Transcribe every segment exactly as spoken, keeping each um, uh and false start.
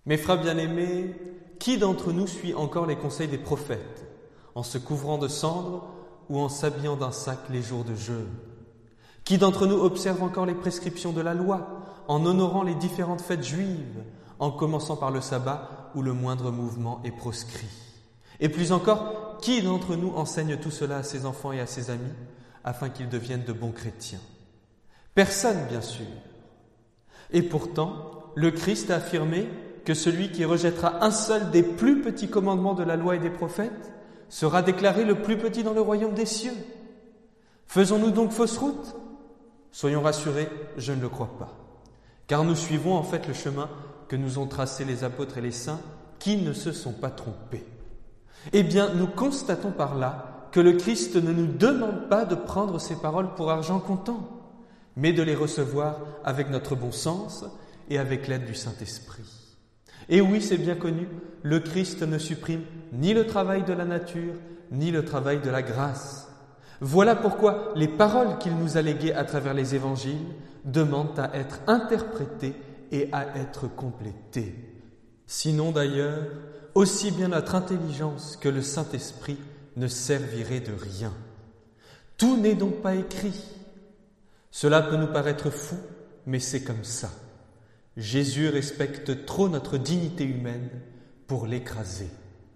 Mes frères bien-aimés, qui d'entre nous suit encore les conseils des prophètes, en se couvrant de cendres ou en s'habillant d'un sac les jours de jeûne? Qui d'entre nous observe encore les prescriptions de la loi, en honorant les différentes fêtes juives, en commençant par le sabbat où le moindre mouvement est proscrit? Et plus encore, qui d'entre nous enseigne tout cela à ses enfants et à ses amis, afin qu'ils deviennent de bons chrétiens? Personne, bien sûr. Et pourtant, le Christ a affirmé que celui qui rejettera un seul des plus petits commandements de la loi et des prophètes sera déclaré le plus petit dans le royaume des cieux. Faisons-nous donc fausse route? Soyons rassurés, je ne le crois pas. Car nous suivons en fait le chemin que nous ont tracé les apôtres et les saints qui ne se sont pas trompés. Eh bien, nous constatons par là que le Christ ne nous demande pas de prendre ses paroles pour argent comptant, mais de les recevoir avec notre bon sens et avec l'aide du Saint-Esprit. Et oui, c'est bien connu, le Christ ne supprime ni le travail de la nature, ni le travail de la grâce. Voilà pourquoi les paroles qu'il nous a léguées à travers les évangiles demandent à être interprétées et à être complétées. Sinon d'ailleurs, aussi bien notre intelligence que le Saint-Esprit ne serviraient de rien. Tout n'est donc pas écrit. Cela peut nous paraître fou, mais c'est comme ça. Jésus respecte trop notre dignité humaine pour l'écraser.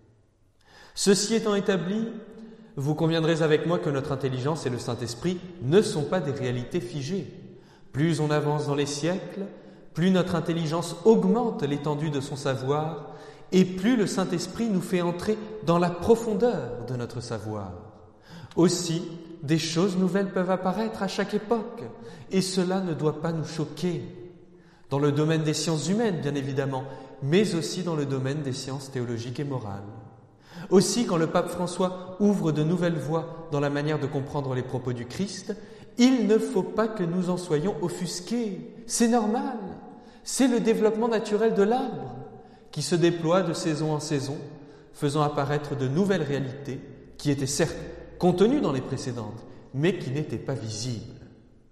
Ceci étant établi, vous conviendrez avec moi que notre intelligence et le Saint-Esprit ne sont pas des réalités figées. Plus on avance dans les siècles, plus notre intelligence augmente l'étendue de son savoir et plus le Saint-Esprit nous fait entrer dans la profondeur de notre savoir. Aussi, des choses nouvelles peuvent apparaître à chaque époque et cela ne doit pas nous choquer. Dans le domaine des sciences humaines, bien évidemment, mais aussi dans le domaine des sciences théologiques et morales. Aussi, quand le pape François ouvre de nouvelles voies dans la manière de comprendre les propos du Christ, il ne faut pas que nous en soyons offusqués. C'est normal. C'est le développement naturel de l'arbre qui se déploie de saison en saison, faisant apparaître de nouvelles réalités qui étaient certes contenues dans les précédentes, mais qui n'étaient pas visibles.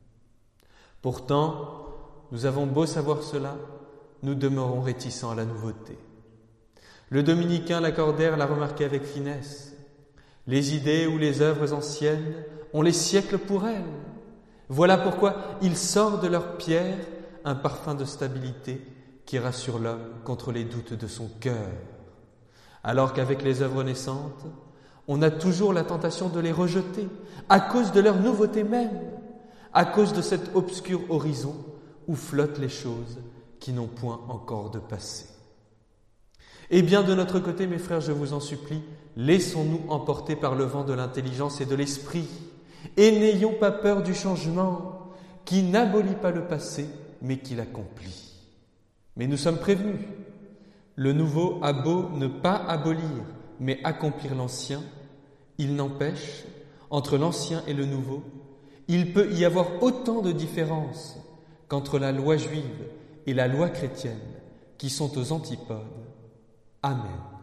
Pourtant, nous avons beau savoir cela, nous demeurons réticents à la nouveauté. Le dominicain Lacordaire l'a remarqué avec finesse. Les idées ou les œuvres anciennes ont les siècles pour elles. Voilà pourquoi il sort de leur pierre un parfum de stabilité qui rassure l'homme contre les doutes de son cœur. Alors qu'avec les œuvres naissantes, on a toujours la tentation de les rejeter à cause de leur nouveauté même, à cause de cet obscur horizon où flottent les choses qui n'ont point encore de passé. Eh bien, de notre côté, mes frères, je vous en supplie, laissons-nous emporter par le vent de l'intelligence et de l'esprit, et n'ayons pas peur du changement qui n'abolit pas le passé, mais qui l'accomplit. Mais nous sommes prévenus. Le nouveau a beau ne pas abolir, mais accomplir l'ancien, il n'empêche, entre l'ancien et le nouveau, il peut y avoir autant de différences qu'entre la loi juive et la loi chrétienne, qui sont aux antipodes. Amen.